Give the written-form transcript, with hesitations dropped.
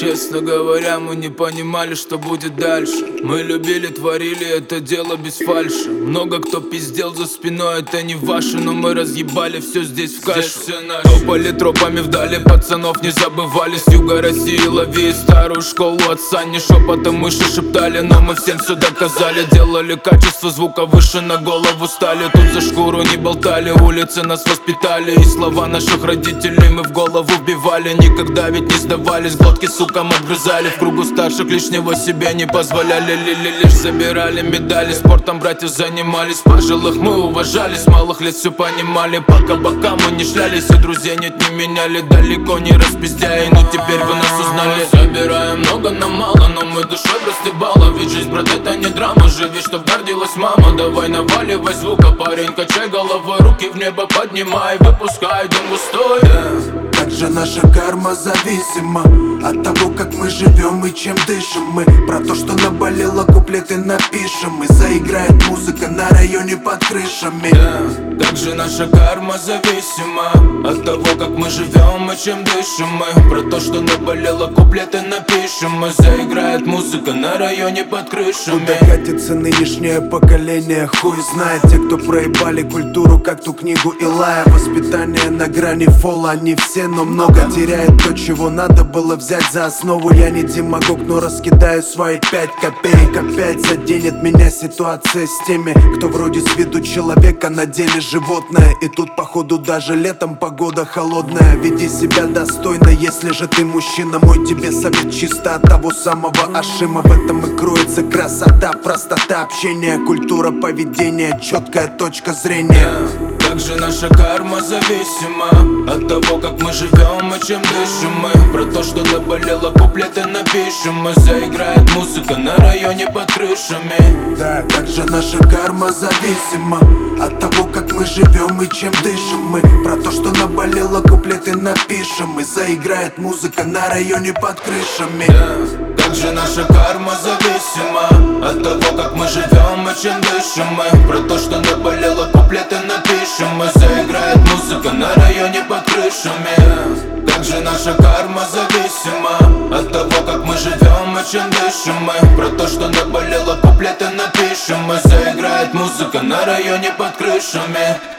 Честно говоря, мы не понимали, что будет дальше. Мы любили, творили это дело без фальши. Много кто пиздел за спиной, это не ваше, но мы разъебали все здесь в кашу. Топали тропами вдали, пацанов не забывали. С юга России лови старую школу отца. Не шепотом мыши шептали, но мы всем все доказали. Делали качество звука выше, на голову стали. Тут за шкуру не болтали, улицы нас воспитали. И слова наших родителей мы в голову вбивали. Никогда ведь не сдавались, глотки сукам отгрызали. В кругу старших лишнего себе не позволяли. Лишь забирали медали, спортом братья занимались. Пожилых мы уважали, с малых лет все понимали. По кабакам мы не шлялись, и друзей нет не меняли. Далеко не распиздяй, но теперь вы нас узнали. Собираем много на мало, но мы душой простыбала. Ведь жизнь, брат, это не драма. Живи, чтоб гордилась мама. Давай наваливай звука, парень, качай головой. Руки в небо поднимай, выпускай дым густой. Как же наша карма зависима от того, как мы живем и чем дышим. Мы про то, что наболело, куплеты напишем. И заиграет музыка на районе под крышами. Как же наша карма зависима от того, как мы живем и чем дышим. Мы про то, что наболело, куплеты напишем. И заиграет музыка на районе под крышами. Куда катится нынешнее поколение, хуй знает. Те, кто проебали культуру, как ту книгу Илая. Воспитание на грани фола, не все, но много теряет то, чего надо было взять за основу. Я не демагог, но раскидаю свои 5 копеек. Опять заденет меня ситуация с теми, кто вроде с виду человека, на деле животное. И тут походу даже летом погода холодная. Веди себя достойно, если же ты мужчина. Мой тебе совет чисто от того самого Ашима. В этом и кроется красота, простота общения, культура поведения, четкая точка зрения. Как же наша карма зависима от того, как мы живем и чем дышим. Мы про то, что наболело, куплеты напишем. И заиграет музыка на районе под крышами. Да, как же наша карма зависима от того, как мы живем и чем дышим. Мы про то, что наболело, куплеты напишем. И заиграет музыка на районе под крышами. Как же наша карма зависима от того, как мы живем и чем дышим. Мы про то, что наболело, куплеты напишем. И заиграет музыка на районе под крышами. Как же наша карма зависима от того, как мы живем и чем дышим. Мы про то, что наболело, куплеты напишем. И заиграет музыка на районе под крышами.